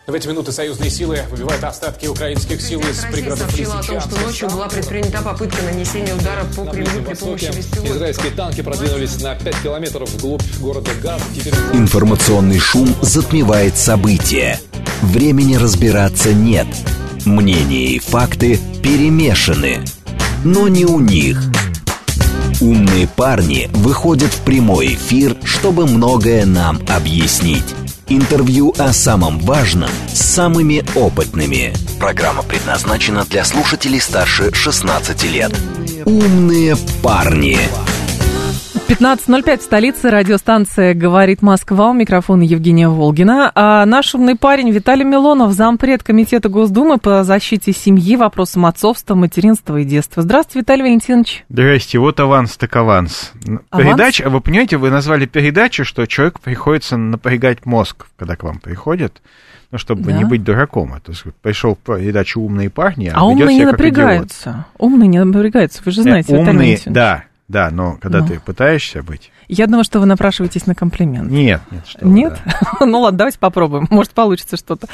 В эти минуты союзные силы выбивают остатки украинских сил из пригородов сообщила о том, что ночью была предпринята попытка нанесения удара по Кремлю при помощи беспилотников. Израильские танки продвинулись на 5 километров вглубь города Газ. Информационный шум затмевает события. Времени разбираться нет. Мнения и факты перемешаны. Но не у них. Умные парни выходят в прямой эфир, чтобы многое нам объяснить. Интервью о самом важном с самыми опытными. Программа предназначена для слушателей старше 16 лет. Умные парни. 15:05 в столице. Радиостанция «Говорит Москва». У микрофона Евгения Волгина. А наш умный парень Виталий Милонов, зампред Комитета Госдумы по защите семьи, вопросам отцовства, материнства и детства. Здравствуйте, Виталий Валентинович. Здрасте, вот аванс так аванс. Передача, вы понимаете, вы назвали передачу, что человеку приходится напрягать мозг, когда к вам приходит, ну, чтобы не быть дураком. То есть пришел в передачу «Умные парни», а умные не напрягаются. Умные не напрягаются, вы же знаете, Виталий Валентинович. Да, но когда ты пытаешься быть... Я думаю, что вы напрашиваетесь на комплимент. Нет. Нет? Да. Ну ладно, давайте попробуем. Может, получится что-то.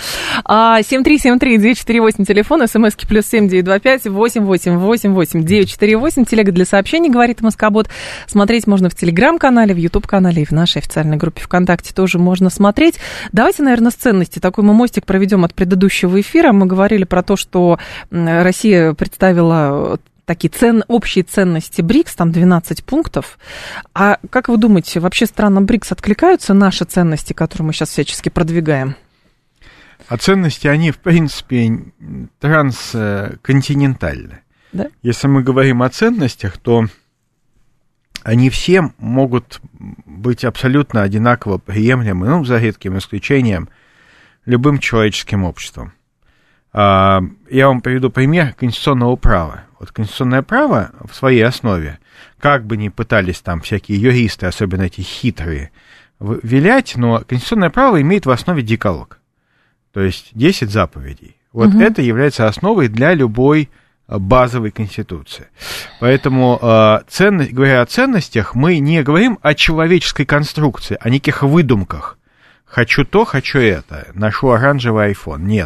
7373948, телефон, смски +7 925 888 948, телега для сообщений, говорит Москобот. Смотреть можно в Телеграм-канале, в Ютуб-канале и в нашей официальной группе ВКонтакте тоже можно смотреть. Давайте, наверное, с ценности. Такой мы мостик проведем от предыдущего эфира. Мы говорили про то, что Россия представила... такие общие ценности БРИКС, там 12 пунктов. А как вы думаете, вообще странам БРИКС откликаются наши ценности, которые мы сейчас всячески продвигаем? А ценности, они, в принципе, трансконтинентальны. Да? Если мы говорим о ценностях, то они все могут быть абсолютно одинаково приемлемы, ну, за редким исключением, любым человеческим обществом. Я вам приведу пример конституционного права. Вот конституционное право в своей основе, как бы ни пытались там всякие юристы, особенно эти хитрые, вилять, но конституционное право имеет в основе декалог, то есть 10 заповедей. Вот это является основой для любой базовой конституции. Поэтому, говоря о ценностях, мы не говорим о человеческой конструкции, о неких выдумках. Хочу то, хочу это, ношу оранжевый iPhone. Нет.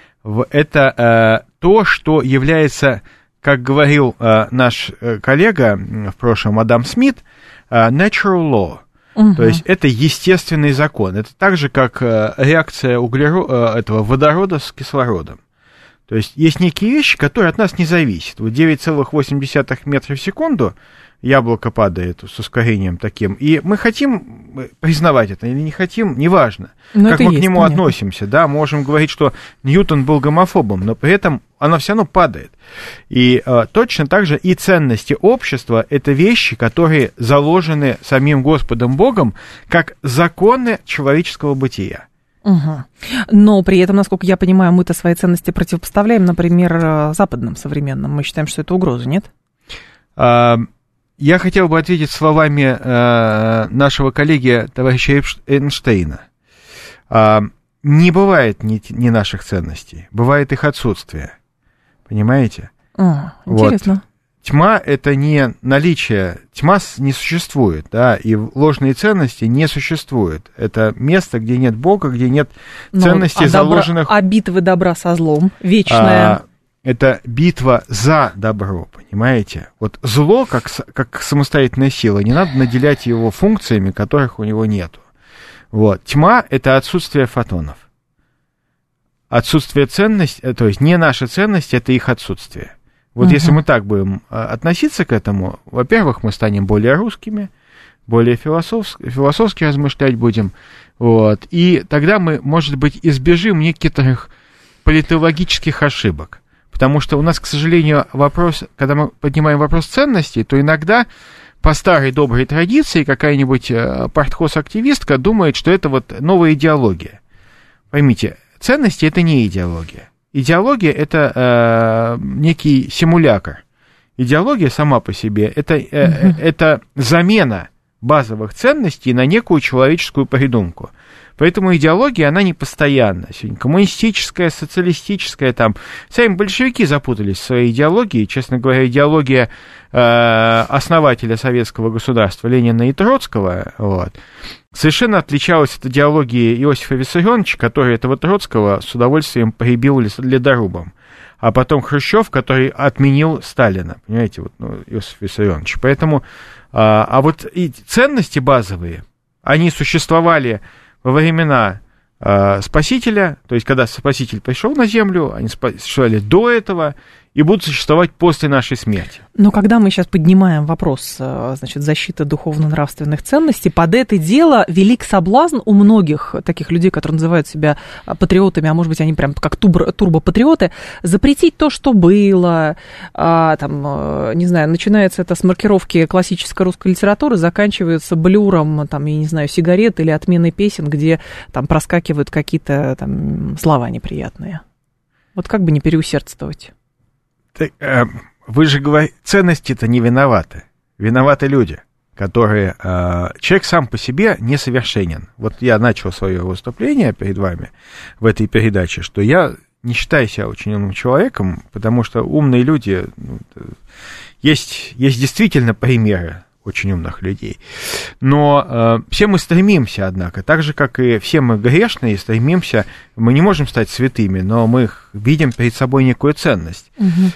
Это то, что является, как говорил наш коллега в прошлом Адам Смит, natural law. То есть это естественный закон. Это так же, как реакция водорода с кислородом. То есть есть некие вещи, которые от нас не зависят. Вот 9,8 метра в секунду яблоко падает с ускорением таким, и мы хотим признавать это или не хотим, неважно, но как мы к нему относимся, да, можем говорить, что Ньютон был гомофобом, но при этом оно все равно падает. И точно так же и ценности общества — это вещи, которые заложены самим Господом Богом как законы человеческого бытия. Угу. Но при этом, насколько я понимаю, мы-то свои ценности противопоставляем, например, западным современным. Мы считаем, что это угроза, нет? Я хотел бы ответить словами нашего коллеги, товарища Эйнштейна. Не бывает ни наших ценностей, бывает их отсутствие. Понимаете? Интересно. Вот. Тьма — это не наличие, тьма не существует, да, и ложные ценности не существуют. Это место, где нет Бога, где нет ценностей, заложенных... А битвы добра со злом, вечная... Это битва за добро, понимаете? Вот зло, как самостоятельная сила, не надо наделять его функциями, которых у него нету. Вот. Тьма — это отсутствие фотонов. Отсутствие ценностей, то есть не наши ценности, это их отсутствие. Вот если мы так будем относиться к этому, во-первых, мы станем более русскими, более философски размышлять будем, вот, и тогда мы, может быть, избежим некоторых политологических ошибок. Потому что у нас, к сожалению, когда мы поднимаем вопрос ценностей, то иногда по старой доброй традиции какая-нибудь партхоз-активистка думает, что это вот новая идеология. Поймите, ценности — это не идеология. Идеология — это некий симулятор. Идеология сама по себе — это замена базовых ценностей на некую человеческую придумку. Поэтому идеология, она не постоянна. Сегодня коммунистическая, социалистическая, там, сами большевики запутались в своей идеологии. Честно говоря, идеология основателя советского государства Ленина и Троцкого, вот, совершенно отличалась от идеологии Иосифа Виссарионовича, который этого Троцкого с удовольствием погибил ледорубом. А потом Хрущев, который отменил Сталина, понимаете, вот, Иосиф Виссарионович. Поэтому, а вот и ценности базовые, они существовали во времена Спасителя, то есть когда Спаситель пришел на землю, они существовали до этого и будут существовать после нашей смерти. Но когда мы сейчас поднимаем вопрос, значит, защиты духовно-нравственных ценностей, под это дело велик соблазн у многих таких людей, которые называют себя патриотами, а может быть, они прям как турбопатриоты, запретить то, что было, там, не знаю, начинается это с маркировки классической русской литературы, заканчивается блюром, там, я не знаю, сигарет или отменой песен, где там проскакивают какие-то там слова неприятные. Вот как бы не переусердствовать? Вы же говорите, ценности-то не виноваты. Виноваты люди, которые... человек сам по себе несовершенен. Вот я начал свое выступление перед вами в этой передаче, что я не считаю себя очень умным человеком, потому что умные люди... есть действительно примеры очень умных людей. Но все мы стремимся, однако, так же, как и все мы грешные, стремимся, мы не можем стать святыми, но мы видим перед собой некую ценность.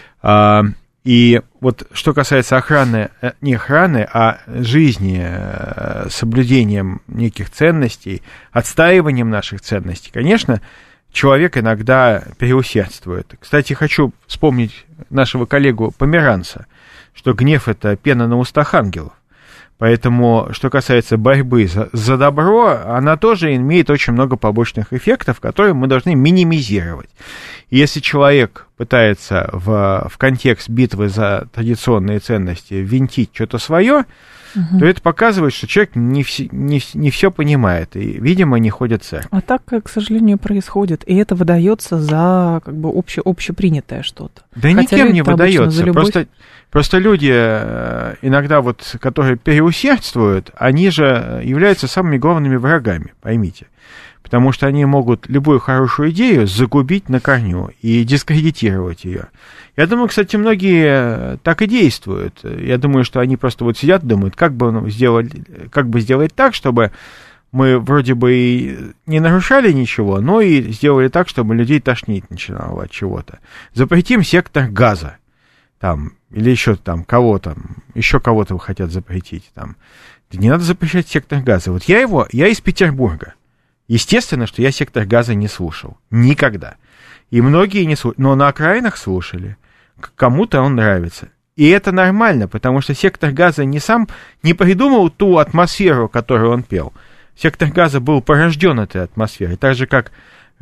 И вот что касается охраны, не охраны, а жизни, соблюдением неких ценностей, отстаиванием наших ценностей, конечно, человек иногда переусердствует. Кстати, хочу вспомнить нашего коллегу Померанца, что гнев — это пена на устах ангелов. Поэтому, что касается борьбы за добро, она тоже имеет очень много побочных эффектов, которые мы должны минимизировать. И если человек пытается в контекст битвы за традиционные ценности ввинтить что-то свое, то это показывает, что человек не все понимает и, видимо, не ходит в церковь. А так, к сожалению, происходит. И это выдается за как бы общепринятое что-то. Да никем не выдается. Просто люди иногда, вот, которые переусердствуют, они же являются самыми главными врагами, поймите. Потому что они могут любую хорошую идею загубить на корню и дискредитировать ее. Я думаю, кстати, многие так и действуют. Я думаю, что они просто вот сидят и думают, как бы сделать так, чтобы мы вроде бы и не нарушали ничего, но и сделали так, чтобы людей тошнить начинало от чего-то. Запретим сектор газа. Там, или еще там кого-то хотят запретить. Там. Да не надо запрещать сектор газа. Вот я из Петербурга. Естественно, что я сектор газа не слушал. Никогда. И многие не слушали. Но на окраинах слушали. Кому-то он нравится. И это нормально, потому что сектор газа не придумал ту атмосферу, которую он пел. Сектор газа был порожден этой атмосферой. Так же, как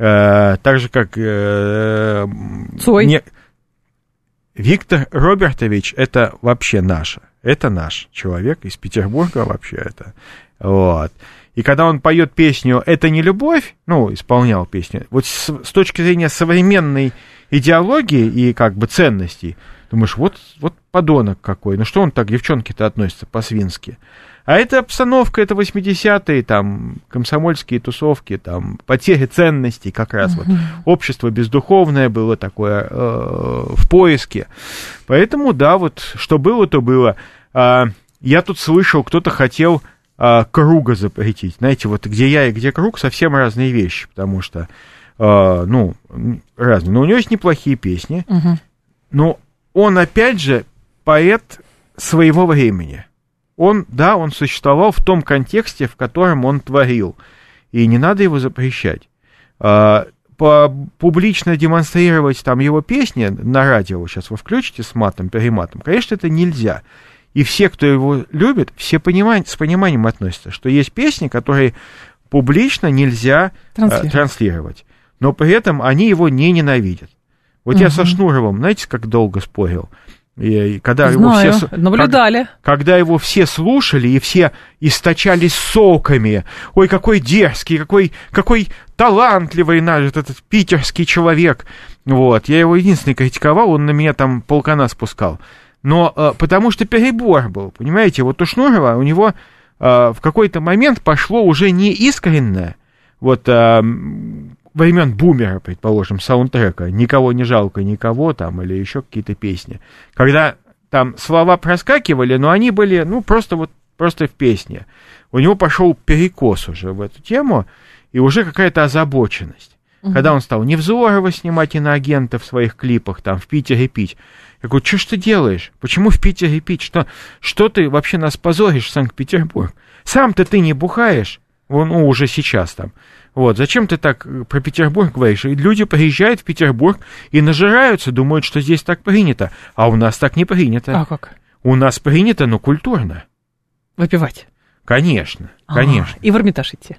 Цой. Виктор Робертович, это вообще наше. Это наш человек из Петербурга вообще это. Вот. И когда он поет песню «Это не любовь», исполнял песню, вот с точки зрения современной идеологии и как бы ценностей, думаешь, вот подонок какой, что он так к девчонке-то относится по-свински. А это обстановка, это 80-е, там, комсомольские тусовки, там, потери ценностей как раз. Вот. Общество бездуховное было такое в поиске. Поэтому, да, вот, что было, то было. Я тут слышал, кто-то хотел круга запретить. Знаете, вот где я и где круг, совсем разные вещи, потому что, разные. Но у него есть неплохие песни, но он, опять же, поэт своего времени. Он существовал в том контексте, в котором он творил, и не надо его запрещать. Публично демонстрировать там его песни на радио, сейчас вы включите с матом, перематом, конечно, это нельзя. И все, кто его любит, все с пониманием относятся, что есть песни, которые публично нельзя транслировать, но при этом они его не ненавидят. Вот я со Шнуровым, знаете, как долго спорил? И когда наблюдали. Когда его все слушали, и все источались соками. Ой, какой дерзкий, какой талантливый наш этот питерский человек. Вот, я его единственный критиковал, он на меня там полкана спускал. Но потому что перебор был, понимаете? Вот у Шнурова, у него в какой-то момент пошло уже не искренне, вот времен бумера, предположим, саундтрека, «Никого не жалко, никого» там, или еще какие-то песни, когда там слова проскакивали, но они были, ну, просто в песне. У него пошел перекос уже в эту тему, и уже какая-то озабоченность. Когда он стал Невзорова снимать иноагента в своих клипах, там, в Питере пить. Я говорю, что ж ты делаешь? Почему в Питере пить? Что ты вообще нас позоришь, Санкт-Петербург? Сам-то ты не бухаешь, ну, уже сейчас там. Вот, зачем ты так про Петербург говоришь? И люди приезжают в Петербург и нажираются, думают, что здесь так принято. А у нас так не принято. А как? У нас принято, но культурно. Выпивать? Конечно, конечно. И в Эрмитаж идти?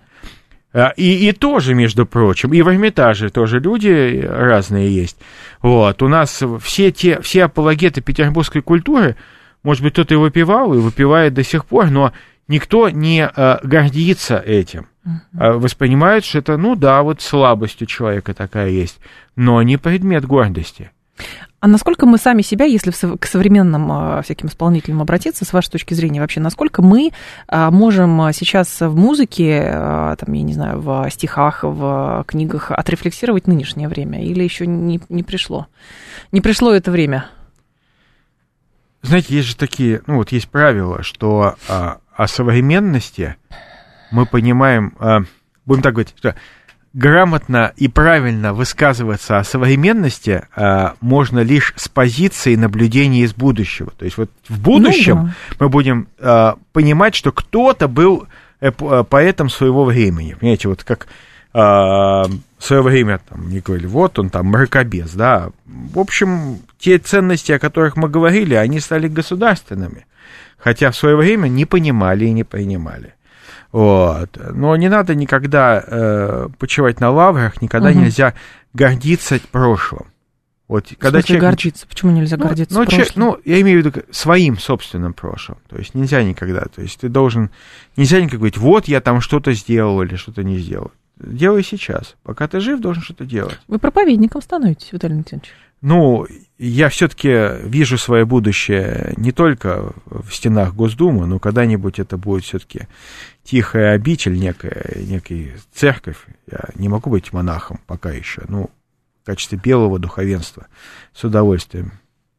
И тоже, между прочим, и в Эрмитаже тоже люди разные есть. Вот, у нас все апологеты петербургской культуры, может быть, кто-то и выпивал, и выпивает до сих пор, но никто не гордится этим. Воспринимают, что это, ну да, вот слабость у человека такая есть, но не предмет гордости. А насколько мы сами себя, если к современным всяким исполнителям обратиться, с вашей точки зрения вообще, насколько мы можем сейчас в музыке, там, я не знаю, в стихах, в книгах отрефлексировать нынешнее время? Или еще не пришло? Не пришло это время? Знаете, есть же такие, ну вот есть правила, что о современности мы понимаем, будем так говорить, что грамотно и правильно высказываться о современности можно лишь с позиции наблюдения из будущего. То есть вот в будущем мы будем понимать, что кто-то был поэтом своего времени. Понимаете, вот как в свое время там, мне говорили, вот он там мракобес, да. В общем, те ценности, о которых мы говорили, они стали государственными, хотя в свое время не понимали и не принимали. Вот. Но не надо никогда почивать на лаврах, никогда нельзя гордиться прошлым. Вот, когда человек... гордиться? Почему нельзя гордиться прошлым? Я имею в виду своим собственным прошлым. То есть нельзя никогда. То есть ты должен... Нельзя никогда говорить, вот я там что-то сделал или что-то не сделал. Делай сейчас. Пока ты жив, должен что-то делать. Вы проповедником становитесь, Виталий Валентинович? Ну, я все-таки вижу свое будущее не только в стенах Госдумы, но когда-нибудь это будет все-таки тихая обитель, некая церковь. Я не могу быть монахом пока еще, в качестве белого духовенства с удовольствием.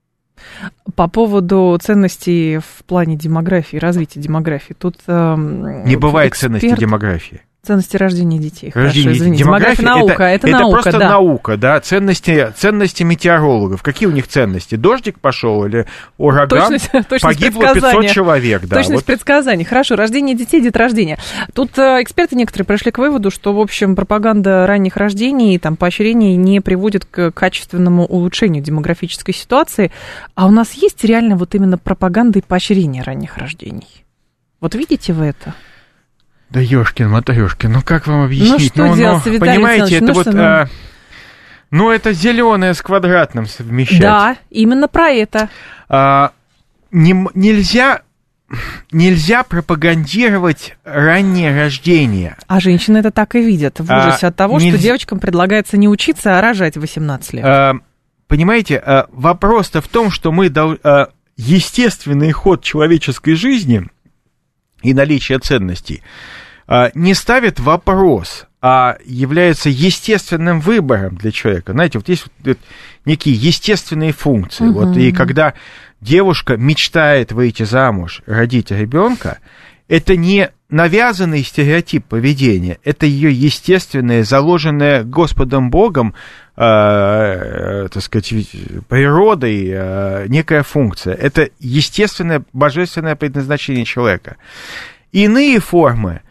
По поводу ценностей в плане демографии, развития демографии, тут... Не бывает ценностей демографии. Ценности рождения детей. Рождение, хорошо, извините. Демография наука, это наука, просто наука, да. Ценности метеорологов. Какие у них ценности? Дождик пошел или ураган? Точность погибло 500 человек. Да, точность предсказаний. Хорошо, рождение детей, деторождение. Тут эксперты некоторые пришли к выводу, что, в общем, пропаганда ранних рождений, там, поощрений не приводит к качественному улучшению демографической ситуации. А у нас есть реально вот именно пропаганда и поощрение ранних рождений? Вот видите вы это? Да ёшкин-матрешкин, как вам объяснить? Что делать, понимаете, это это зеленое с квадратным совмещать. Да, именно про это. Нельзя пропагандировать раннее рождение. А женщины это так и видят, в ужасе от того, что девочкам предлагается не учиться, а рожать в 18 лет. Понимаете, вопрос-то в том, что мы естественный ход человеческой жизни и наличие ценностей не ставит вопрос, а является естественным выбором для человека. Знаете, вот есть некие естественные функции. И когда девушка мечтает выйти замуж, родить ребенка, это не навязанный стереотип поведения, это ее естественное, заложенное Господом Богом, так сказать, природой некая функция. Это естественное, божественное предназначение человека. Иные формы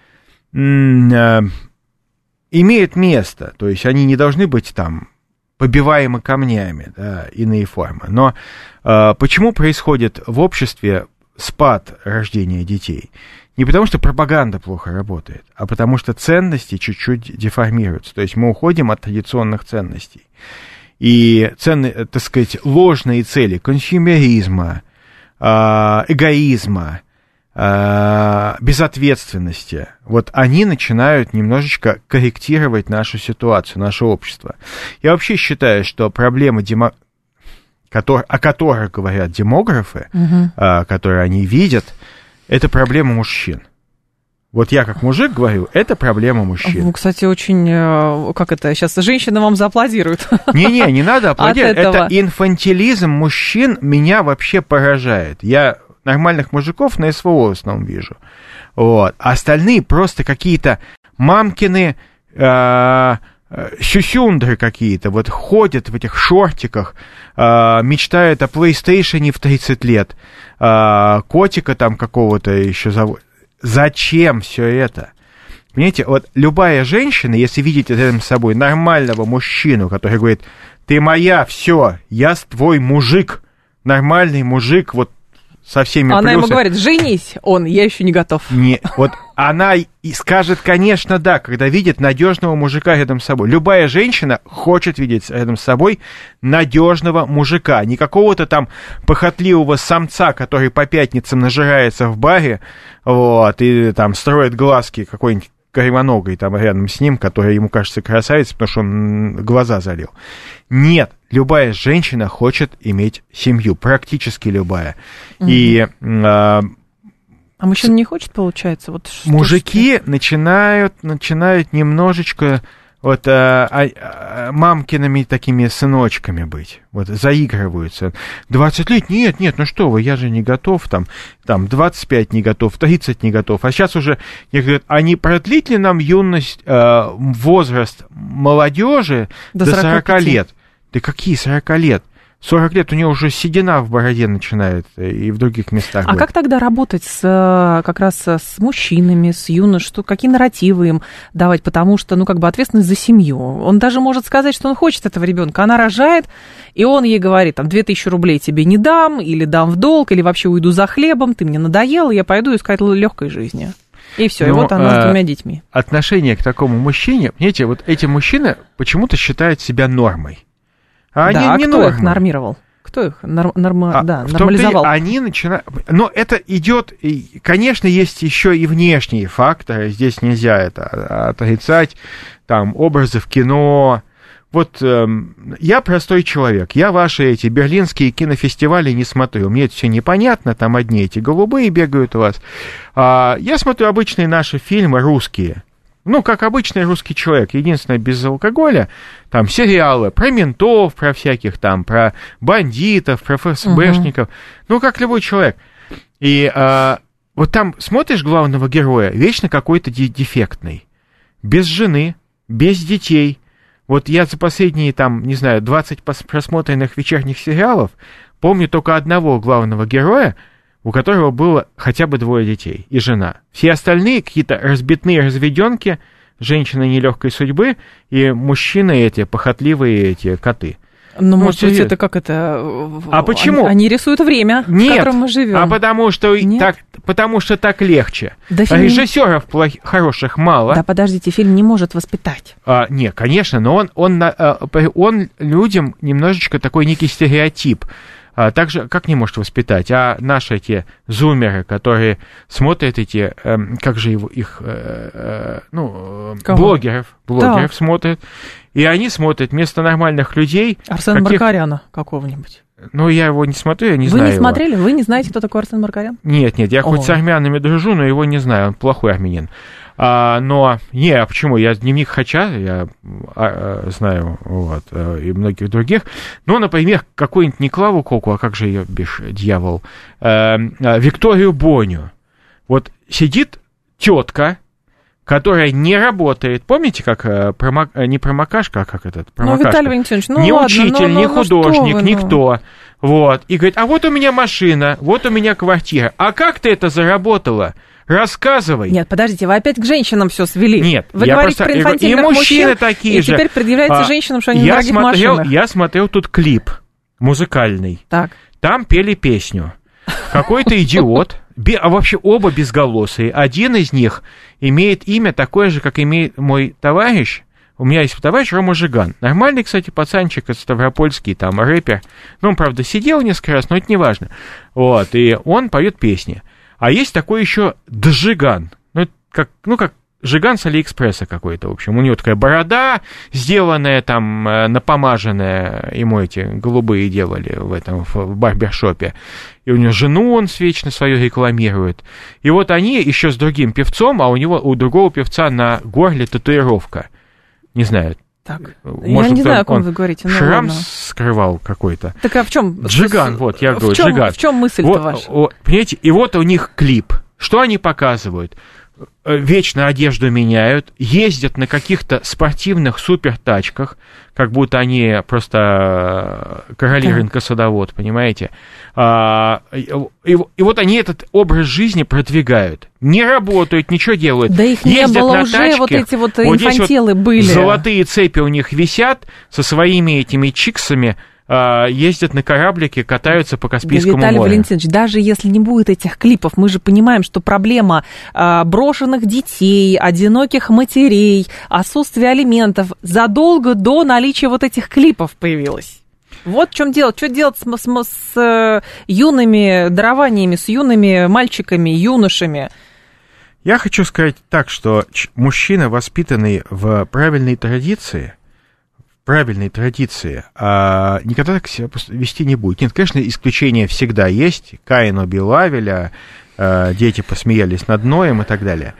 имеют место, то есть они не должны быть там побиваемы камнями, да, иные формы. Но почему происходит в обществе спад рождения детей? Не потому, что пропаганда плохо работает, а потому что ценности чуть-чуть деформируются. То есть мы уходим от традиционных ценностей. И так сказать, ложные цели консюмеризма, эгоизма, безответственности, вот они начинают немножечко корректировать нашу ситуацию, наше общество. Я вообще считаю, что проблема, о которых говорят демографы, которые они видят, это проблема мужчин. Вот я как мужик говорю, это проблема мужчин. Ну, кстати, очень, как это, сейчас женщины вам зааплодируют. Не надо аплодировать. Это инфантилизм мужчин меня вообще поражает. Я нормальных мужиков на СВО в основном вижу. Вот. А остальные просто какие-то мамкины сюсюндры какие-то, вот ходят в этих шортиках, мечтают о PlayStation в 30 лет, котика там какого-то еще заводят. Зачем все это? Понимаете, вот любая женщина, если видите рядом с собой нормального мужчину, который говорит, ты моя, все, я твой мужик, нормальный мужик, вот со всеми она плюсами. Ему говорит, женись, я еще не готов. Не, вот она и скажет, конечно, да, когда видит надежного мужика рядом с собой. Любая женщина хочет видеть рядом с собой надежного мужика, не какого-то там похотливого самца, который по пятницам нажирается в баре, вот, и там строит глазки какой-нибудь кривоногой там рядом с ним, который ему кажется красавицей, потому что он глаза залил. Нет, любая женщина хочет иметь семью, практически любая. И а мужчина не хочет, получается? Вот мужики начинают немножечко вот мамкиными такими сыночками быть, вот заигрываются. 20 лет, нет, ну что вы, я же не готов, там 25 не готов, 30 не готов, а сейчас уже, я говорю, а не продлить ли нам юность, возраст молодежи до 40 лет? Да какие 40 лет? 40 лет у нее уже седина в бороде начинает и в других местах. А как тогда работать как раз с мужчинами, с юношей, какие нарративы им давать? Потому что, ответственность за семью. Он даже может сказать, что он хочет этого ребенка. Она рожает, и он ей говорит, 2000 рублей тебе не дам, или дам в долг, или вообще уйду за хлебом, ты мне надоел, я пойду искать легкой жизни. И все, и вот она с 2 детьми. Отношение к такому мужчине, понимаете, вот эти мужчины почему-то считают себя нормой. А да, они не кто нормы. Их нормировал? Кто их нормализовал? Они начинают... Но это идет... Конечно, есть еще и внешние факторы. Здесь нельзя это отрицать. Там образы в кино. Вот я простой человек. Я ваши эти берлинские кинофестивали не смотрю. Мне это все непонятно. Там одни эти голубые бегают у вас. Я смотрю обычные наши фильмы русские. Как обычный русский человек, единственное, без алкоголя, там сериалы про ментов, про всяких там, про бандитов, про ФСБшников, как любой человек. И вот там смотришь главного героя, вечно какой-то дефектный, без жены, без детей. Вот я за последние, 20 просмотренных вечерних сериалов помню только одного главного героя, у которого было хотя бы 2 детей и жена. Все остальные какие-то разбитные разведенки, женщины нелегкой судьбы, и мужчины эти, похотливые эти коты. Может быть, это как это... А почему? Они рисуют время, в котором мы живем. Потому что так легче. Да режиссеров хороших мало. Да подождите, фильм не может воспитать. Нет, конечно, но он людям немножечко такой некий стереотип. Так же, как не может воспитать, а наши эти зумеры, которые смотрят эти, блогеров смотрят, и они смотрят вместо нормальных людей... Арсена Маркаряна какого-нибудь. Я его не смотрю, я не знаю. Вы не смотрели? Вы не знаете, кто такой Арсен Маркарян? Нет, я хоть с армянами дружу, но его не знаю, он плохой армянин. Почему? Я дневник Хача, я знаю, и многих других. Например, какой-нибудь не Клаву Коку, а как же ее бишь, дьявол, Викторию Боню. Вот сидит тетка, которая не работает. Помните, как не промокашка, а как этот промокашка? Виталий Валентинович, не учитель, не художник, никто. Вот. И говорит, а вот у меня машина, вот у меня квартира. А как ты это заработала? Рассказывай. Нет, подождите, вы опять к женщинам все свели. Нет, вы говорите про инфантильных мужчин, такие же. И теперь предъявляется женщинам, что они на дорогих машинах. Я смотрел тут клип музыкальный. Так. Там пели песню. Какой-то идиот, а вообще оба безголосые. Один из них имеет имя такое же, как имеет мой товарищ. У меня есть товарищ Рома Жиган. Нормальный, кстати, пацанчик, ставропольский, там, рэпер. Он, правда, сидел несколько раз, но это не важно. Вот, и он поет песни. А есть такой еще Джиган. Как Жиган с Алиэкспресса какой-то, в общем. У него такая борода, сделанная там, напомаженная, ему эти голубые делали в барбершопе. И у него жену он вечно свою рекламирует. И вот они еще с другим певцом, а у другого певца на горле татуировка. Не знаю. Так, может, я не знаю, о ком вы говорите. Шрам ладно. скрывал какой-то. Так а в чем? Джиган, вот, я говорю, Джиган. В чем мысль-то ваша? Понимаете, и вот у них клип. Что они показывают? Вечно одежду меняют, ездят на каких-то спортивных супертачках, как будто они просто короли рынка садовод, понимаете? И вот они этот образ жизни продвигают. Не работают, ничего делают. Да их не было уже, тачке, вот эти вот инфантилы вот были. Золотые цепи у них висят со своими этими чиксами, ездят на кораблике, катаются по Каспийскому морю. Виталий Валентинович, даже если не будет этих клипов, мы же понимаем, что проблема брошенных детей, одиноких матерей, отсутствие алиментов задолго до наличия вот этих клипов появилась. Вот в чем дело. Что делать с юными дарованиями, с юными мальчиками, юношами? Я хочу сказать так, что мужчина, воспитанный в правильной традиции, никогда так себя вести не будет. Нет, конечно, исключения всегда есть. Каин убил Авеля, дети посмеялись над Ноем и так далее.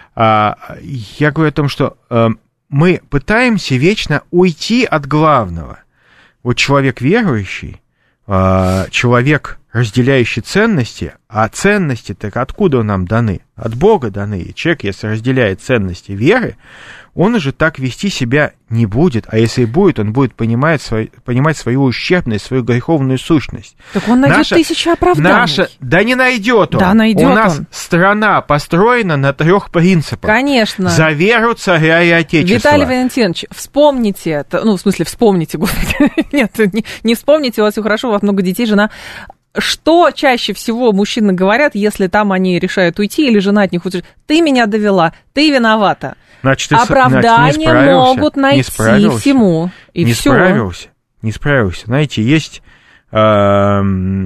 Я говорю о том, что мы пытаемся вечно уйти от главного. Вот человек верующий, человек, разделяющий ценности, а ценности так откуда нам даны? От Бога даны. И человек, если разделяет ценности веры, он уже так вести себя не будет, а если и будет, он будет понимать свою ущербность, свою греховную сущность. Так он найдет тысячи оправданий. Да не найдет он. Да, найдет. У нас страна построена на 3 принципах. Конечно. За веру, царя и отечества. Виталий Валентинович, вспомните это. Ну, в смысле, вспомните, господи. Нет, не вспомните, у вас все хорошо, у вас много детей, жена. Что чаще всего мужчины говорят, если там они решают уйти, или жена от них уйдет? Ты меня довела, ты виновата. Значит, оправдания могут найти всему. И не все. Не справился. Знаете, есть в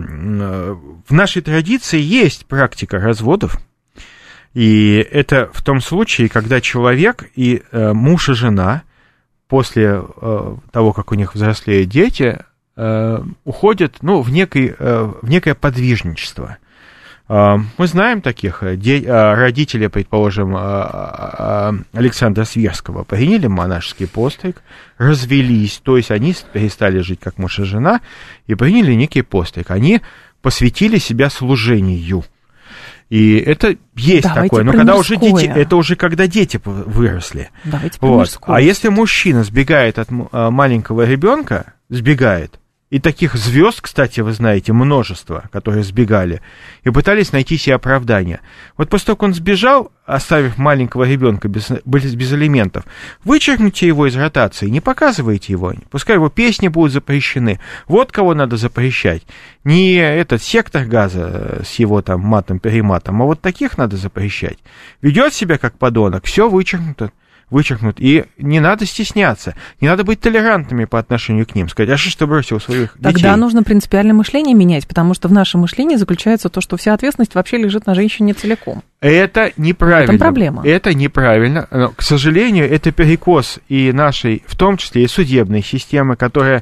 нашей традиции есть практика разводов. И это в том случае, когда человек и муж и жена после того, как у них взрослеют дети, уходят в некое подвижничество. Мы знаем таких родителей, предположим, Александра Сверского, приняли монашеский постриг, развелись, то есть они перестали жить как муж и жена и приняли некий постриг. Они посвятили себя служению. И это есть такое. Но когда уже дети, это уже когда дети выросли. Вот. А если мужчина сбегает от маленького ребенка, и таких звезд, кстати, вы знаете, множество, которые сбегали, и пытались найти себе оправдание. Вот после того, как он сбежал, оставив маленького ребенка без алиментов, вычеркните его из ротации, не показывайте его, пускай его песни будут запрещены. Вот кого надо запрещать. Не этот сектор газа с его там матом-перематом, а вот таких надо запрещать. Ведет себя как подонок, все вычеркнут. И не надо стесняться, не надо быть толерантными по отношению к ним, сказать, а что ты бросил своих детей? Тогда нужно принципиальное мышление менять, потому что в нашем мышлении заключается то, что вся ответственность вообще лежит на женщине целиком. Это неправильно. В этом проблема. Это неправильно. Но, к сожалению, это перекос и нашей, в том числе и судебной системы, которая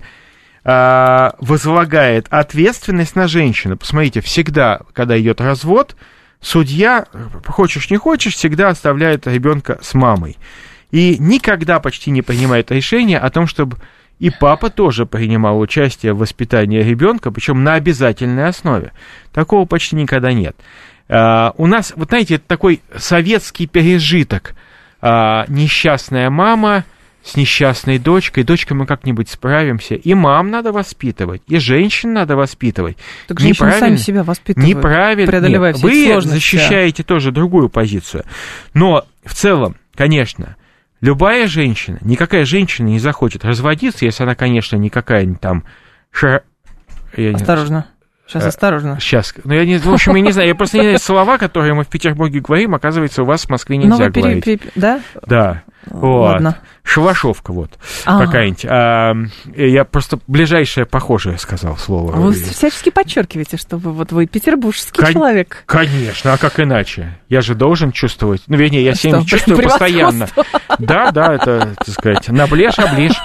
возлагает ответственность на женщину. Посмотрите, всегда, когда идет развод, судья, хочешь не хочешь, всегда оставляет ребенка с мамой. И никогда почти не принимает решение о том, чтобы и папа тоже принимал участие в воспитании ребенка, причем на обязательной основе. Такого почти никогда нет. У нас, вот знаете, это такой советский пережиток. Несчастная мама с несчастной дочкой. Дочкой мы как-нибудь справимся. И мам надо воспитывать, и женщин надо воспитывать. Так женщины сами себя воспитывают. Неправильно. Преодолевая все эти сложности. Вы защищаете тоже другую позицию. Но в целом, конечно, любая женщина, никакая женщина не захочет разводиться, если она, конечно, не какая-нибудь там... Осторожно. Сейчас осторожно. Сейчас. Ну, я не знаю, я просто не знаю слова, которые мы в Петербурге говорим, оказывается, у вас в Москве нельзя говорить. Да? Да. Ладно. Шалашовка, вот, какая-нибудь. Я просто ближайшее похожее сказал слово. Вы всячески подчеркиваете, что вы петербургский человек. Конечно, а как иначе? Я же должен чувствовать. Ну, вернее, я себя чувствую постоянно. Да, это, так сказать, наблежь, оближь.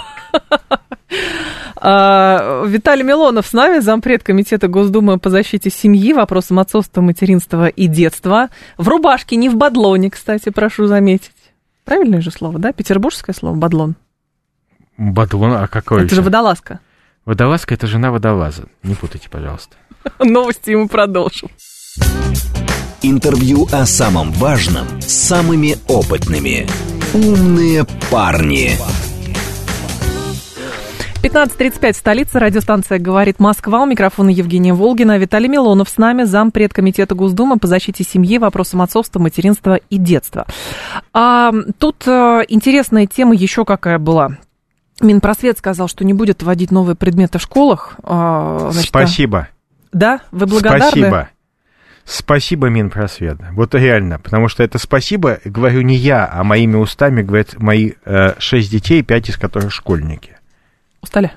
Виталий Милонов с нами, зампред комитета Госдумы по защите семьи, вопросам отцовства, материнства и детства. В рубашке, не в бадлоне, кстати, прошу заметить. Правильное же слово, да? Петербургское слово бадлон. Бадлон, а какое? Это же водолазка. Водолазка — это жена водолаза. Не путайте, пожалуйста. Новости мы продолжим. Интервью о самом важном с самыми опытными. Умные парни. 15:35 в столице. Радиостанция «Говорит Москва». У микрофона Евгения Волгина. Виталий Милонов с нами, зампред комитета Госдумы по защите семьи, вопросам отцовства, материнства и детства. Тут интересная тема еще какая была. Минпросвет сказал, что не будет вводить новые предметы в школах. Спасибо. Да? Вы благодарны? Спасибо, Минпросвет. Вот реально, потому что это спасибо говорю не я, а моими устами говорят мои 6 детей, 5 из которых школьники. Устали?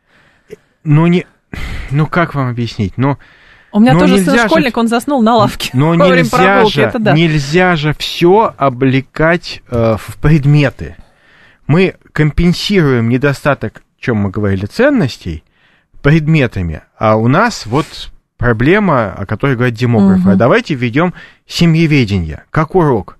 Как вам объяснить? У меня тоже сын школьник, он заснул на лавке. Но нельзя же все облекать в предметы. Мы компенсируем недостаток, о чем мы говорили, ценностей, предметами, а у нас вот проблема, о которой говорят демографы. А давайте введем семьеведение, как урок.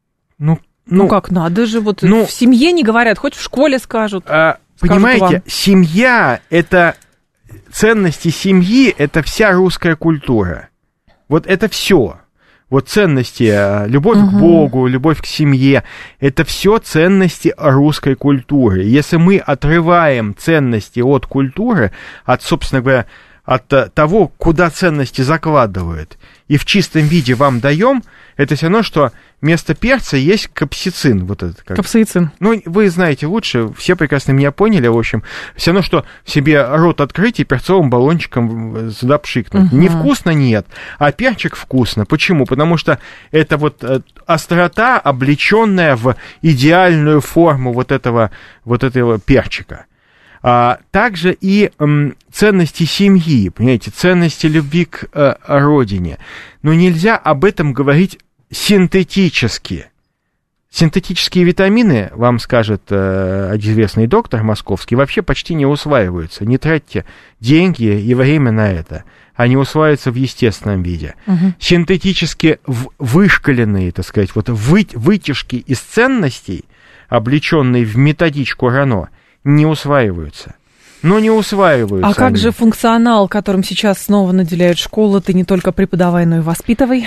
Как надо же, в семье не говорят, хоть в школе скажут. Понимаете, семья — это ценности семьи, это вся русская культура. Вот это все. Вот ценности, любовь к Богу, любовь к семье, это все ценности русской культуры. Если мы отрываем ценности от культуры, собственно говоря, от того, куда ценности закладывают, и в чистом виде вам даем, это все равно, что вместо перца есть капсицин. Вот этот, капсаицин. Вы знаете лучше, все прекрасно меня поняли, в общем. Все равно, что себе рот открыть и перцовым баллончиком сюда пшикнуть. Невкусно нет, а перчик вкусно. Почему? Потому что это острота, облеченная в идеальную форму вот этого перчика. Также и ценности семьи, понимаете, ценности любви к родине. Но нельзя об этом говорить синтетически. Синтетические витамины, вам скажет известный доктор московский, вообще почти не усваиваются. Не тратьте деньги и время на это. Они усваиваются в естественном виде. Синтетически вышкаленные, так сказать, вытяжки из ценностей, облеченные в методичку РАНО, не усваиваются. Не усваиваются. А как же функционал, которым сейчас снова наделяют школы? Ты не только преподавай, но и воспитывай.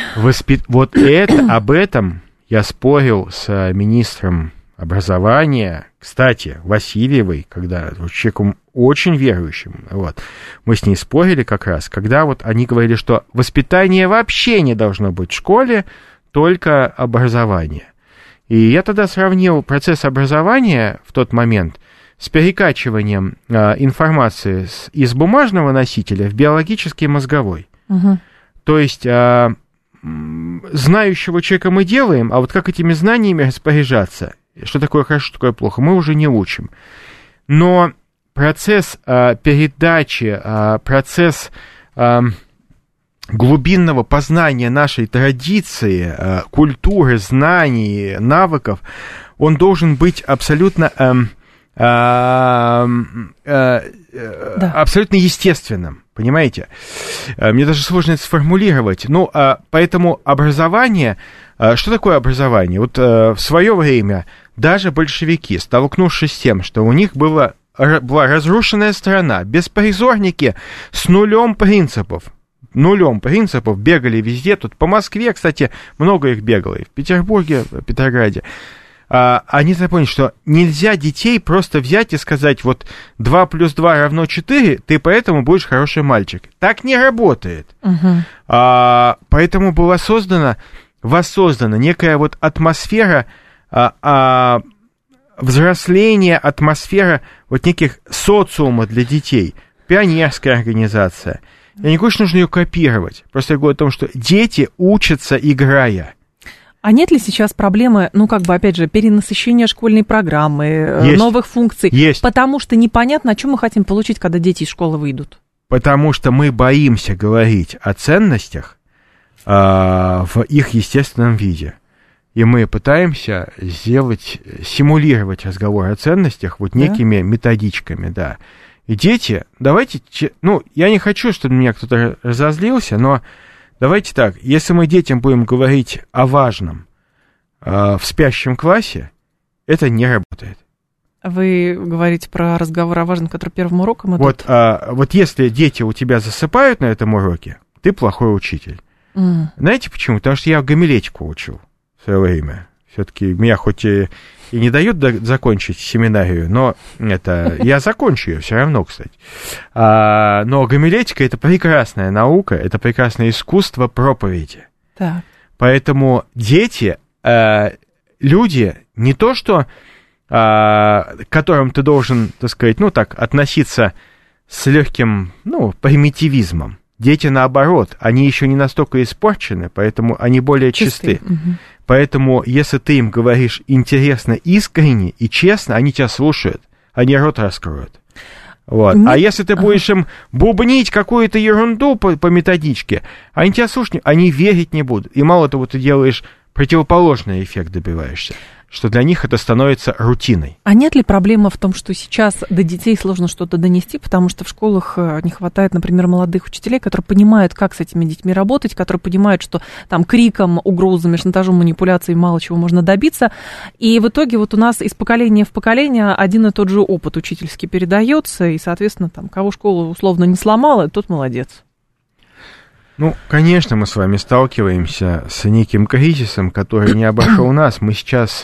Об этом я спорил с министром образования, кстати, Васильевой, когда человеком очень верующим. Мы с ней спорили как раз, когда они говорили, что воспитание вообще не должно быть в школе, только образование. И я тогда сравнил процесс образования в тот момент с перекачиванием информации из бумажного носителя в биологический мозговой. То есть знающего человека мы делаем, а как этими знаниями распоряжаться, что такое хорошо, что такое плохо, мы уже не учим. Но процесс передачи, процесс глубинного познания нашей традиции, культуры, знаний, навыков, он должен быть абсолютно абсолютно естественным, понимаете? Мне даже сложно это сформулировать. Поэтому образование... Что такое образование? В свое время даже большевики, столкнувшись с тем, что у них была разрушенная страна, беспризорники с нулем принципов, бегали везде. Тут по Москве, кстати, много их бегало, и в Петербурге, в Петрограде. Они поняли, что нельзя детей просто взять и сказать, 2 + 2 = 4, ты поэтому будешь хороший мальчик. Так не работает. Поэтому была воссоздана некая атмосфера взросления, атмосфера неких социума для детей. Пионерская организация. Я не говорю, что нужно ее копировать. Просто я говорю о том, что дети учатся, играя. А нет ли сейчас проблемы, опять же, перенасыщения школьной программы, новых функций? Есть. Потому что непонятно, о чем мы хотим получить, когда дети из школы выйдут. Потому что мы боимся говорить о ценностях в их естественном виде. И мы пытаемся симулировать разговор о ценностях некими методичками, да. И дети, давайте, я не хочу, чтобы меня кто-то разозлился, но давайте так, если мы детям будем говорить о важном в спящем классе, это не работает. Вы говорите про разговор о важном, который первым уроком идут? Вот если дети у тебя засыпают на этом уроке, ты плохой учитель. Знаете почему? Потому что я гомилетику учил в свое время. Все-таки меня хоть и не дают закончить семинарию, но я закончу ее все равно, кстати. Но гомилетика — это прекрасная наука, это прекрасное искусство проповеди. Так. Поэтому дети, люди, не то что к которым ты должен, так сказать, относиться с легким, примитивизмом. Дети, наоборот, они еще не настолько испорчены, поэтому они более чисты. Угу. Поэтому, если ты им говоришь интересно, искренне и честно, они тебя слушают, они рот раскроют. Вот. А если ты будешь им бубнить какую-то ерунду по методичке, они тебя слушают, они верить не будут. И мало того, ты делаешь противоположный эффект, добиваешься, что для них это становится рутиной. А нет ли проблемы в том, что сейчас до детей сложно что-то донести, потому что в школах не хватает, например, молодых учителей, которые понимают, как с этими детьми работать, которые понимают, что там криком, угрозами, шантажом, манипуляцией мало чего можно добиться, и в итоге у нас из поколения в поколение один и тот же опыт учительский передается, и, соответственно, кого школа условно не сломала, тот молодец. Конечно, мы с вами сталкиваемся с неким кризисом, который не обошел нас. Мы сейчас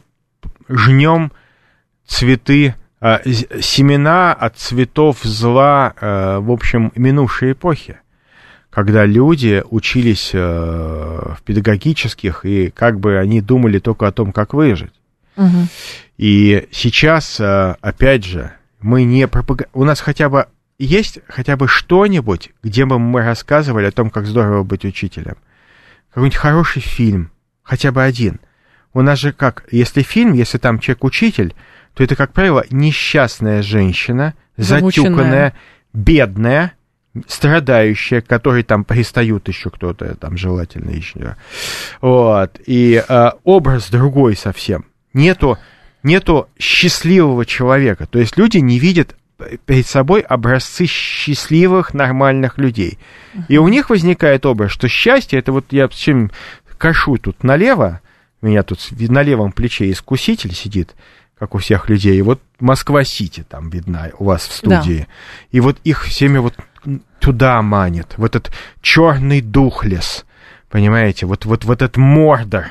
жнем цветы, семена от цветов зла, в общем, минувшей эпохи, когда люди учились в педагогических, и они думали только о том, как выжить. Угу. И сейчас, опять же, у нас есть хотя бы что-нибудь, где бы мы рассказывали о том, как здорово быть учителем? Какой-нибудь хороший фильм, хотя бы один. У нас же если там человек-учитель, то это, как правило, несчастная женщина, затюканная, бедная, страдающая, к которой там пристают еще кто-то, там желательно еще. Вот. И образ другой совсем. Нету счастливого человека. То есть люди не видят перед собой образцы счастливых, нормальных людей. И у них возникает образ, что счастье, это я чем кашу тут налево, у меня тут на левом плече искуситель сидит, как у всех людей, и Москва-Сити там видна у вас в студии. Да. И их всеми туда манит, этот черный духлес, понимаете, этот мордор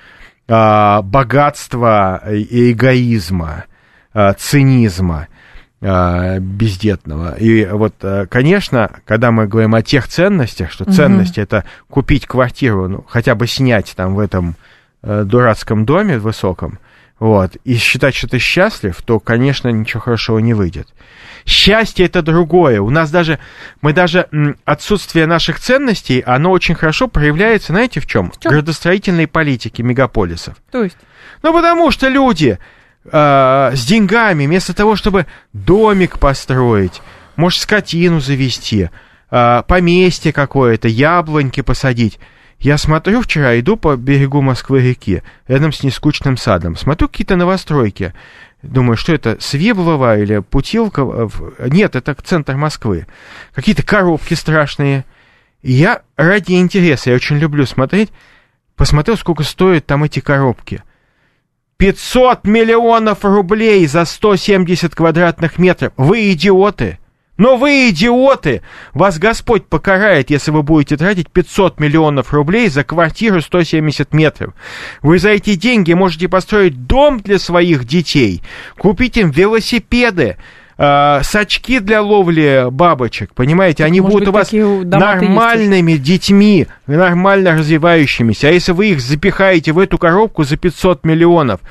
богатства и эгоизма, цинизма бездетного. И конечно, когда мы говорим о тех ценностях, что ценности — это купить квартиру, хотя бы снять там в этом дурацком доме высоком, и считать, что ты счастлив, то, конечно, ничего хорошего не выйдет. Счастье — это другое. Мы даже отсутствие наших ценностей, оно очень хорошо проявляется, знаете, в чем? В градостроительной политике мегаполисов. То есть? Потому что люди с деньгами, вместо того, чтобы домик построить, может, скотину завести, поместье какое-то, яблоньки посадить. Я смотрю, вчера иду по берегу Москвы-реки, рядом с нескучным садом, смотрю какие-то новостройки. Думаю, что это, Свеблова или Путилка? Нет, это центр Москвы. Какие-то коробки страшные. И я ради интереса, я очень люблю смотреть, посмотрел, сколько стоят там эти коробки. 500 миллионов рублей за 170 квадратных метров. Вы идиоты! Но вы идиоты! Вас Господь покарает, если вы будете тратить 500 миллионов рублей за квартиру 170 метров. Вы за эти деньги можете построить дом для своих детей, купить им велосипеды, сачки для ловли бабочек, понимаете? Они будут у вас нормальными детьми, нормально развивающимися. А если вы их запихаете в эту коробку за 500 миллионов,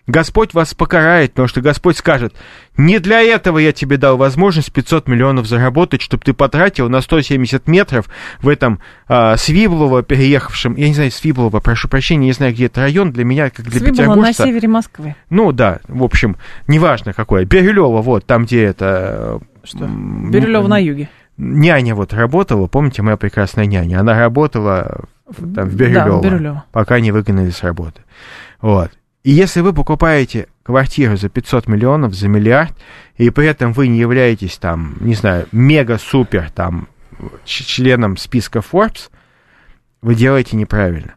Господь вас покарает, потому что Господь скажет, не для этого я тебе дал возможность 500 миллионов заработать, чтобы ты потратил на 170 метров в этом Свиблово переехавшем, я не знаю, Свиблово, прошу прощения, не знаю, где это район, для меня, как для Свиблово петербуржца. на севере Москвы. Ну да, в общем, неважно какое. Бирюлево, вот, там, где это... Что? Бирюлево на юге. Няня вот работала, помните, моя прекрасная няня, она работала там, в Бирюлево, да, Бирюлево, пока не выгнали с работы. Вот. И если вы покупаете квартиру за 500 миллионов, за миллиард, и при этом вы не являетесь там, не знаю, мега-супер там членом списка Forbes, вы делаете неправильно.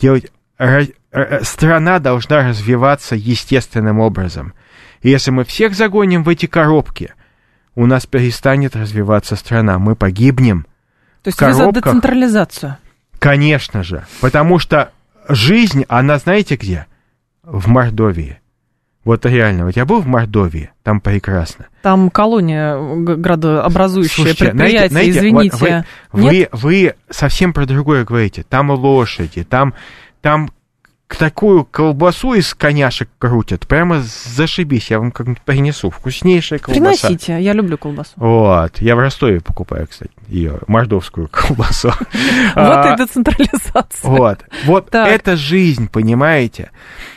Страна должна развиваться естественным образом. И если мы всех загоним в эти коробки, у нас перестанет развиваться страна, мы погибнем. То есть вы за децентрализацию? Конечно же, потому что жизнь, она знаете где? В Мордовии. Вот реально, вот я был в Мордовии, там прекрасно. Там колония градообразующая, предприятие, знаете, извините. Вы совсем про другое говорите. Там лошади, там такую колбасу из коняшек крутят, прямо зашибись, я вам как-нибудь принесу. Вкуснейшая колбаса. Приносите, я люблю колбасу. Вот, я в Ростове покупаю, кстати, ее, мордовскую колбасу. Вот и децентрализация. Вот это жизнь, понимаете?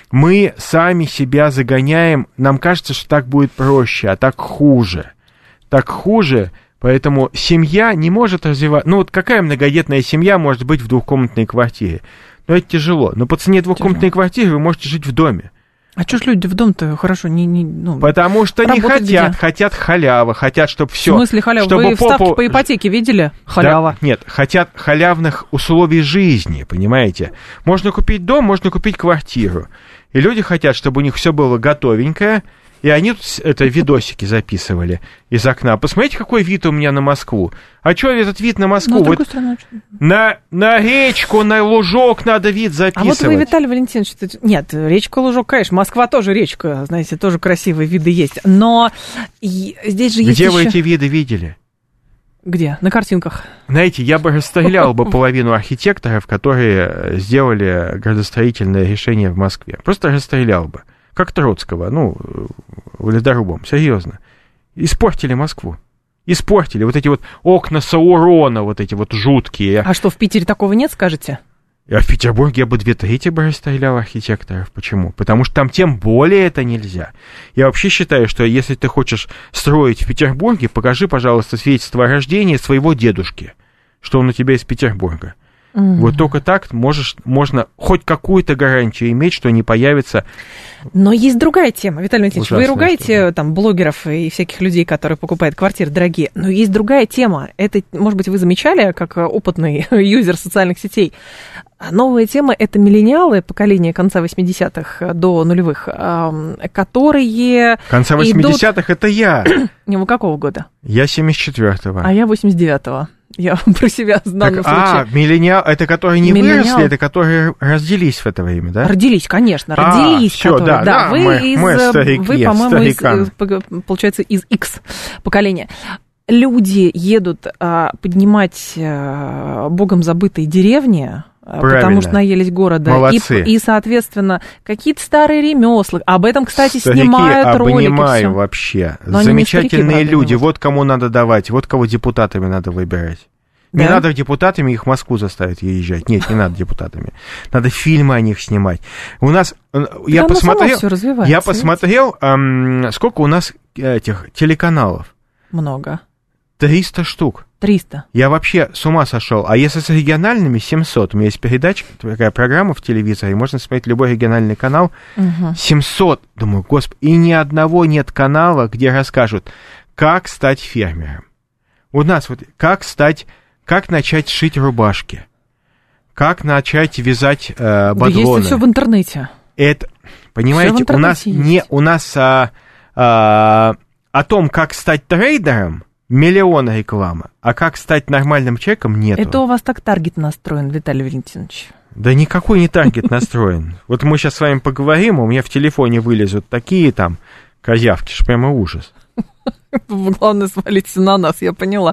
Мы сами себя загоняем, нам кажется, что так будет проще, а так хуже. Так хуже, поэтому семья не может развиваться. Ну вот какая многодетная семья может быть в двухкомнатной квартире? Ну это тяжело, но по цене двухкомнатной квартиры вы можете жить в доме. А что ж люди в дом-то хорошо потому что не хотят халявы, хотят, чтобы все. В смысле халява? Вы ставки по ипотеке видели? Халява. Да, нет, хотят халявных условий жизни, понимаете? Можно купить дом, можно купить квартиру. И люди хотят, чтобы у них все было готовенькое, и они тут видосики записывали из окна. Посмотрите, какой вид у меня на Москву. А что этот вид на Москву? Вот на речку, на лужок надо вид записывать. А вот вы, Виталий Валентинович, нет, речка, лужок, конечно, Москва тоже речка, знаете, тоже красивые виды есть. Но здесь же есть Где вы эти виды видели? Где? На картинках. Знаете, я бы расстрелял половину архитекторов, которые сделали градостроительное решение в Москве. Просто расстрелял бы. Как Троцкого, ледорубом, серьезно. Испортили Москву. Испортили. Вот эти вот окна Саурона, вот эти вот жуткие. А что, в Питере такого нет, скажете? А в Петербурге я бы 2/3 бы расстрелял архитекторов. Почему? Потому что там тем более это нельзя. Я вообще считаю, что если ты хочешь строить в Петербурге, покажи, пожалуйста, свидетельство о рождении своего дедушки, что он у тебя из Петербурга. Вот только так можно хоть какую-то гарантию иметь, что не появится... Но есть другая тема, Виталий Валентинович. Вы ругаете там блогеров и всяких людей, которые покупают квартиры дорогие, но есть другая тема. Это, может быть, вы замечали, как опытный юзер социальных сетей. Новая тема – это миллениалы, поколение конца 80-х до нулевых, которые... Конца 80-х это я. Вы какого года? Я 74-го. А я 89-го. Я про себя в данном случае. Миллениал, это которые не выросли, это которые родились в это время, да? Родились, конечно, родились. Всё, которые, да, вы, по-моему, получается, из X поколения. Люди едут поднимать богом забытые деревни, потому что наелись города. И, соответственно, какие-то старые ремесла. Об этом, кстати, старики снимают ролики. Обнимаю вообще. Замечательные люди. Вот кому надо давать, вот кого депутатами надо выбирать. Да? Не надо депутатами их в Москву заставить езжать. Нет, не надо депутатами. Надо фильмы о них снимать. У нас... Я посмотрел, сколько у нас этих телеканалов. Много. 300 штук. 300. Я вообще с ума сошел. А если с региональными, 700. У меня есть передача, такая программа в телевизоре, можно смотреть любой региональный канал. 700. Думаю, господи, и ни одного нет канала, где расскажут, как стать фермером. У нас вот как начать шить рубашки, как начать вязать бадлоны. Есть все в интернете. Это, понимаете, у нас о том, как стать трейдером, миллион рекламы, а как стать нормальным человеком, нету. Это у вас так таргет настроен, Виталий Валентинович? Да никакой не таргет настроен. Вот мы сейчас с вами поговорим, у меня в телефоне вылезут такие там козявки, что прямо ужас. Главное, свалитесь на нас, я поняла.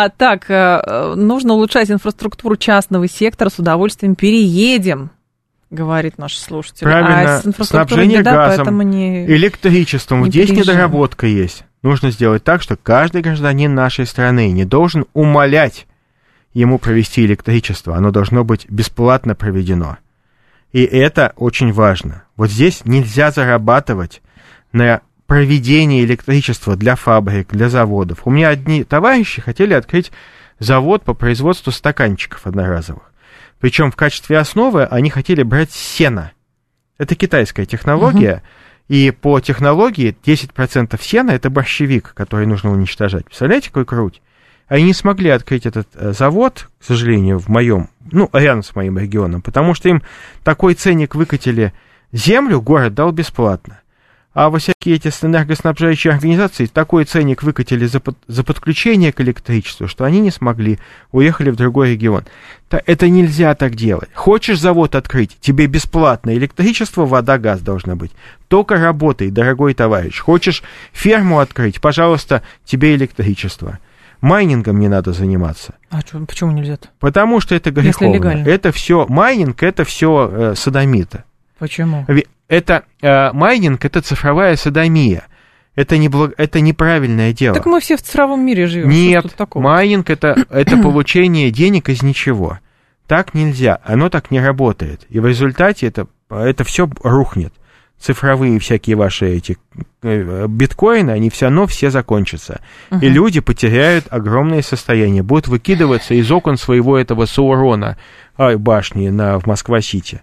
Нужно улучшать инфраструктуру частного сектора, с удовольствием переедем. говорит наш слушатель. Правильно, а с инфраструктурой снабжение беда, газом, электричеством. Здесь недоработка есть. Нужно сделать так, что каждый гражданин нашей страны не должен умолять ему провести электричество. Оно должно быть бесплатно проведено. И это очень важно. Вот здесь нельзя зарабатывать на проведении электричества для фабрик, для заводов. У меня одни товарищи хотели открыть завод по производству стаканчиков одноразовых. Причем в качестве основы они хотели брать сено. Это китайская технология, и по технологии 10% сена – это борщевик, который нужно уничтожать. Представляете, какой круть? Они не смогли открыть этот завод, к сожалению, в моем, рядом с моим регионом, потому что им такой ценник выкатили землю, город дал бесплатно. А во всякие эти энергоснабжающие организации такой ценник выкатили за подключение к электричеству, что они не смогли, уехали в другой регион. Это нельзя так делать. Хочешь завод открыть, тебе бесплатно электричество, вода, газ должна быть. Только работай, дорогой товарищ. Хочешь ферму открыть, пожалуйста, тебе электричество. Майнингом не надо заниматься. А почему нельзя-то? Потому что это греховно. Это все майнинг, это все содомита. Почему? Это майнинг, это цифровая содомия. Это неправильное дело. Так мы все в цифровом мире живем. Нет, майнинг это получение денег из ничего. Так нельзя, оно так не работает. И в результате это все рухнет. Цифровые всякие ваши эти биткоины, они все равно все закончатся. И люди потеряют огромные состояния, будут выкидываться из окон своего этого Саурона башни в Москва-Сити.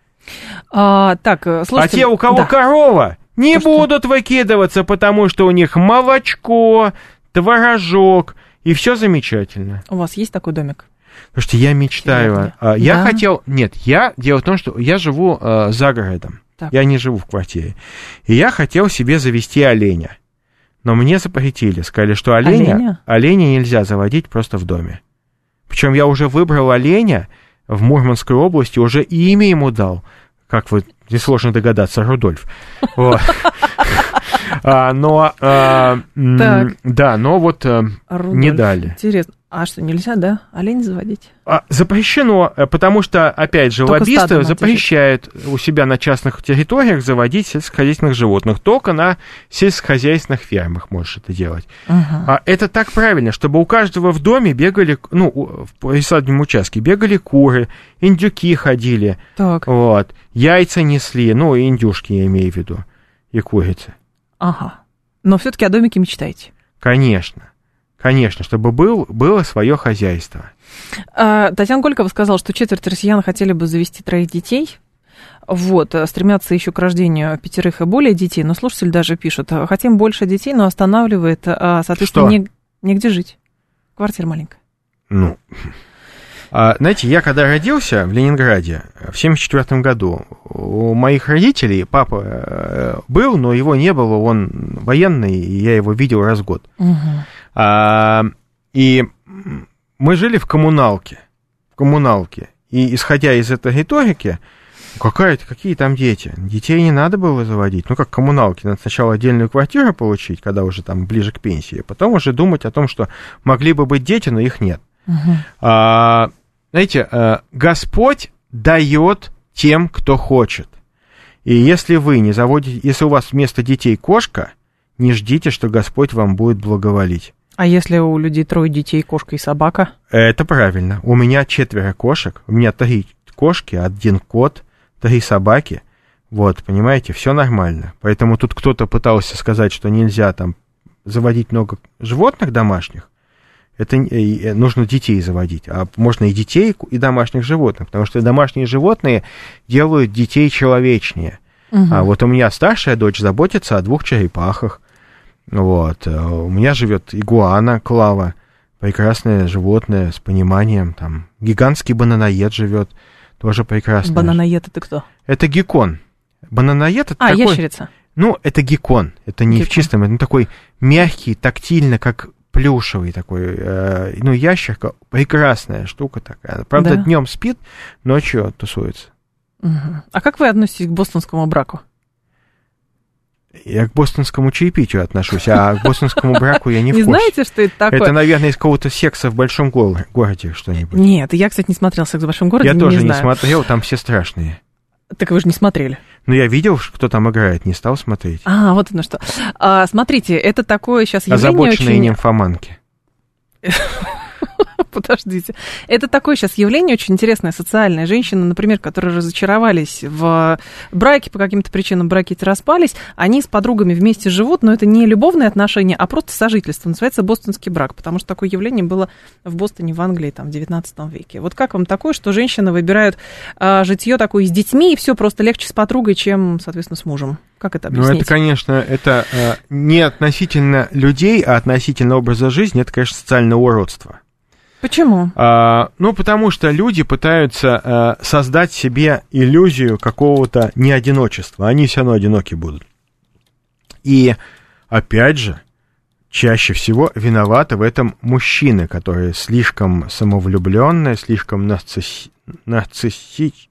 Слушайте, а те, у кого корова, не будут выкидываться, потому что у них молочко, творожок, и все замечательно. У вас есть такой домик? Потому что я мечтаю. Дело в том, что я живу за городом. Так. Я не живу в квартире. И я хотел себе завести оленя. Но мне запретили. Сказали, что оленя нельзя заводить просто в доме. Причем я уже выбрал оленя в Мурманской области, уже имя ему дал. Как вы, несложно догадаться, Рудольф. Но не дали. Интересно. А что, нельзя, да, олень заводить? Запрещено, потому что, опять же, только лоббисты запрещают у себя на частных территориях заводить сельскохозяйственных животных. Только на сельскохозяйственных фермах можешь это делать. Это так правильно, чтобы у каждого в доме бегали, в присадебном участке бегали куры, индюки ходили, яйца несли, и индюшки я имею в виду, и курицы. Ага. Но все-таки о домике мечтаете? Конечно, чтобы было свое хозяйство. Татьяна Голикова сказала, что четверть россиян хотели бы завести 3 детей. Стремятся еще к рождению 5 и более детей. Но слушатель даже пишет, хотим больше детей, но останавливает, соответственно, негде жить. Квартира маленькая. Знаете, я когда родился в Ленинграде в 1974 году, у моих родителей папа был, но его не было, он военный, и я его видел раз в год. И мы жили в коммуналке. И исходя из этой риторики, какие там дети? Детей не надо было заводить. Как коммуналки, надо сначала отдельную квартиру получить, когда уже там ближе к пенсии, потом уже думать о том, что могли бы быть дети, но их нет. Знаете, Господь дает тем, кто хочет. И если вы не заводите, если у вас вместо детей кошка, не ждите, что Господь вам будет благоволить. А если у людей 3 детей, кошка и собака? Это правильно. У меня 4 кошек, у меня 3 кошки, 1 кот, 3 собаки. Понимаете, все нормально. Поэтому тут кто-то пытался сказать, что нельзя там заводить много животных домашних. Это нужно детей заводить. А можно и детей, и домашних животных, потому что домашние животные делают детей человечнее. А у меня старшая дочь заботится о 2 черепахах. У меня живет игуана Клава, прекрасное животное с пониманием. Там гигантский бананоед живет, тоже прекрасный. Бананоед это кто? Это геккон. Бананоед это такой... ящерица. Это геккон. Это не в чистом, это такой мягкий, тактильно, как плюшевый такой, ящерка, прекрасная штука такая. Правда, днем спит, ночью тусуется. А как вы относитесь к бостонскому браку? Я к бостонскому чаепитию отношусь, а к бостонскому браку я не в курсе. Не знаете, что это такое? Это, наверное, из какого-то секса в большом городе что-нибудь. Нет, я, кстати, не смотрел «Секс в большом городе», я тоже не смотрел, там все страшные. Так вы же не смотрели. Ну, я видел, кто там играет, не стал смотреть. Вот оно что. Смотрите, это такое сейчас явление Озабоченные очень... нимфоманки. Подождите. Это такое сейчас явление очень интересное, социальное. Женщины, например, которые разочаровались в браке, по каким-то причинам браки эти распались, они с подругами вместе живут, но это не любовные отношения, а просто сожительство. Называется бостонский брак, потому что такое явление было в Бостоне, в Англии, там, в 19 веке. Вот как вам такое, что женщины выбирают житье такое с детьми, и все просто легче с подругой, чем, соответственно, с мужем? Как это объяснить? Ну, это, конечно, это не относительно людей, а относительно образа жизни, это, конечно, социальное уродство. Почему? Потому что люди пытаются создать себе иллюзию какого-то неодиночества. Они все равно одиноки будут. И, опять же, чаще всего виноваты в этом мужчины, которые слишком самовлюбленные, слишком нарциссичны.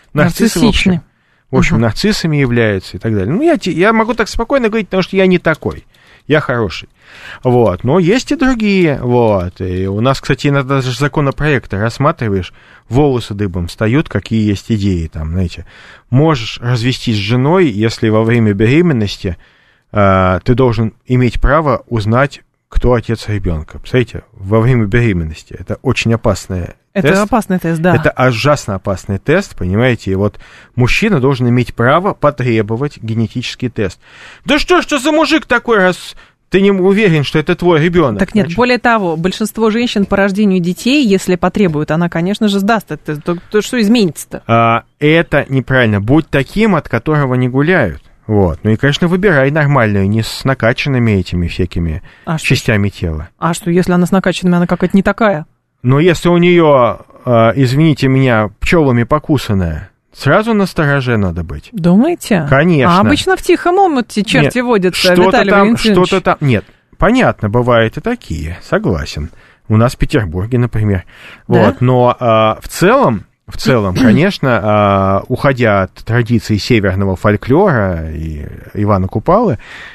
В общем, нарциссами являются и так далее. Ну, я могу так спокойно говорить, потому что я не такой. Я хороший. Вот. Но есть и другие. Вот. И у нас, кстати, иногда даже законопроекты рассматриваешь, волосы дыбом встают, какие есть идеи. Там, знаете, можешь развестись с женой, если во время беременности ты должен иметь право узнать, кто отец ребенка. Представляете, во время беременности. Это очень опасный тест. Это опасный тест, да. Это ужасно опасный тест, понимаете. И вот мужчина должен иметь право потребовать генетический тест. Да что за мужик такой, раз ты не уверен, что это твой ребенок? Так нет, более того, большинство женщин по рождению детей, если потребует, она, конечно же, сдаст это тест. То что изменится-то? Это неправильно. Будь таким, от которого не гуляют. Вот. Ну и, конечно, выбирай нормальную, не с накачанными этими всякими частями тела. А что, если она с накачанными, она какая-то не такая? Но если у нее, извините меня, пчелами покусанная, сразу настороже надо быть. Думаете? Конечно. А обычно в тихом омуте черти водятся, Виталий Валентинович. Что-то там, нет, понятно, бывают и такие, согласен. У нас в Петербурге, например. Да? Вот, но в целом, конечно, уходя от традиций северного фольклора и Ивана Купалы,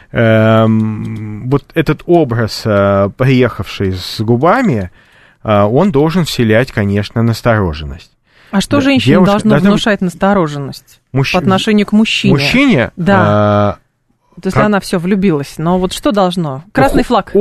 вот этот образ, приехавший с губами, он должен вселять, конечно, настороженность. А что женщине должно внушать настороженность по отношению к мужчине? Мужчине? Да. То есть она все влюбилась, но вот что должно? Красный флаг.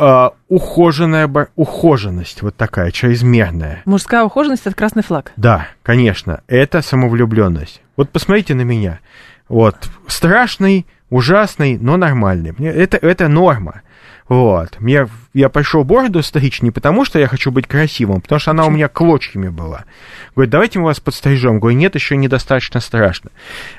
Ухоженность, вот такая, чрезмерная. Мужская ухоженность — это красный флаг. Да, конечно, это самовлюбленность. Вот посмотрите на меня. Вот, страшный, ужасный, но нормальный. Это норма. Вот. Я пошел бороду стричь не потому, что я хочу быть красивым, потому что она у меня клочьями была. Говорит, давайте мы вас подстрижем. Говорю, нет, еще недостаточно страшно.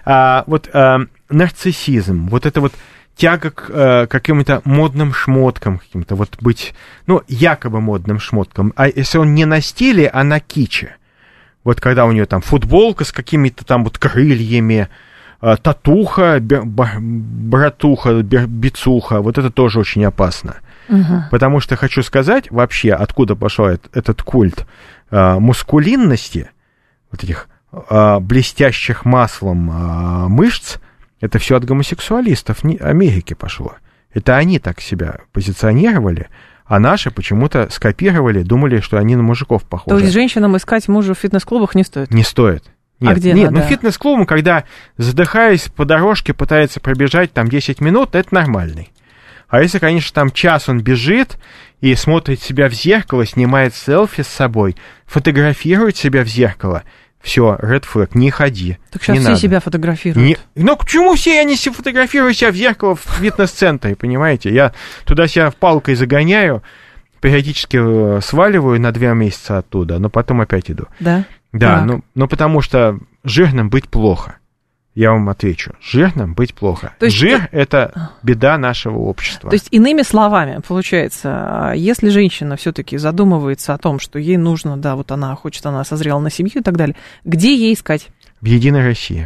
Нарциссизм, вот это вот тяга к каким-то модным шмоткам, каким-то вот быть, якобы модным шмоткам. А если он не на стиле, а на киче. Вот когда у нее там футболка с какими-то там вот крыльями, татуха, братуха, бицуха, вот это тоже очень опасно. Угу. Потому что хочу сказать вообще, откуда пошел этот культ мускулинности, вот этих блестящих маслом мышц, это все от гомосексуалистов Америки пошло. Это они так себя позиционировали, а наши почему-то скопировали, думали, что они на мужиков похожи. То есть женщинам искать мужа в фитнес-клубах не стоит? Не стоит. Нет, а где нет, надо? Фитнес-клубом, когда, задыхаясь по дорожке, пытается пробежать там 10 минут, это нормальный. А если, конечно, там час он бежит и смотрит себя в зеркало, снимает селфи с собой, фотографирует себя в зеркало, все, red flag, не ходи. Так сейчас не все надо. себя фотографируют. Почему все я не фотографирую себя в зеркало в фитнес-центре, понимаете? Я туда себя палкой загоняю, периодически сваливаю на 2 месяца оттуда, но потом опять иду. Да? Да, но потому что жирным быть плохо. Я вам отвечу. Жирным быть плохо. То есть жир — это беда нашего общества. То есть, иными словами, получается, если женщина все-таки задумывается о том, что ей нужно, да, вот она хочет, она созрела на семью и так далее, где ей искать? В «Единой России».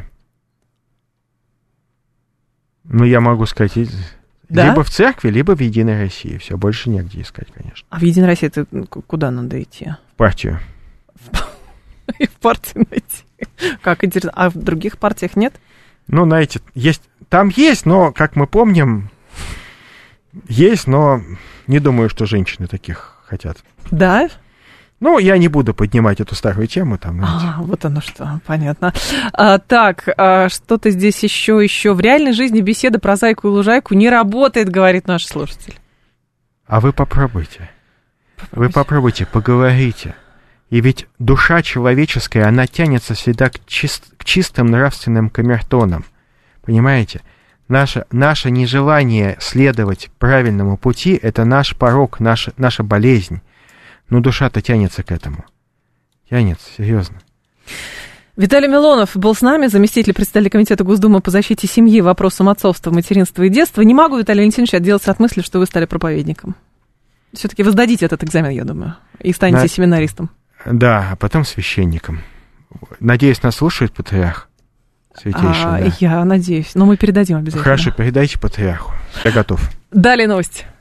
Я могу сказать, да? Либо в церкви, либо в «Единой России». Все, больше негде искать, конечно. А в «Единой России» это куда надо идти? В партию. И в партии найти. Как интересно. А в других партиях нет? Знаете, там есть, но, как мы помним, есть, но не думаю, что женщины таких хотят. Да? Ну, я не буду поднимать эту старую тему. Там, вот оно что, понятно. Так, что-то здесь еще. В реальной жизни беседа про зайку и лужайку не работает, говорит наш слушатель. А вы попробуйте. Вы попробуйте, поговорите. И ведь душа человеческая, она тянется всегда к чистым нравственным камертонам. Понимаете? Наше нежелание следовать правильному пути – это наш порок, наша болезнь. Но душа-то тянется к этому. Тянется, серьезно. Виталий Милонов был с нами, заместитель председателя комитета Госдумы по защите семьи, вопросам отцовства, материнства и детства. Не могу, Виталий Валентинович, отделаться от мысли, что вы стали проповедником. Все-таки вы сдадите этот экзамен, я думаю, и станете семинаристом. Да, а потом священником. Надеюсь, нас слушает патриарх святейший. Я надеюсь, но мы передадим обязательно. Хорошо, передайте патриарху. Я готов. Далее новости.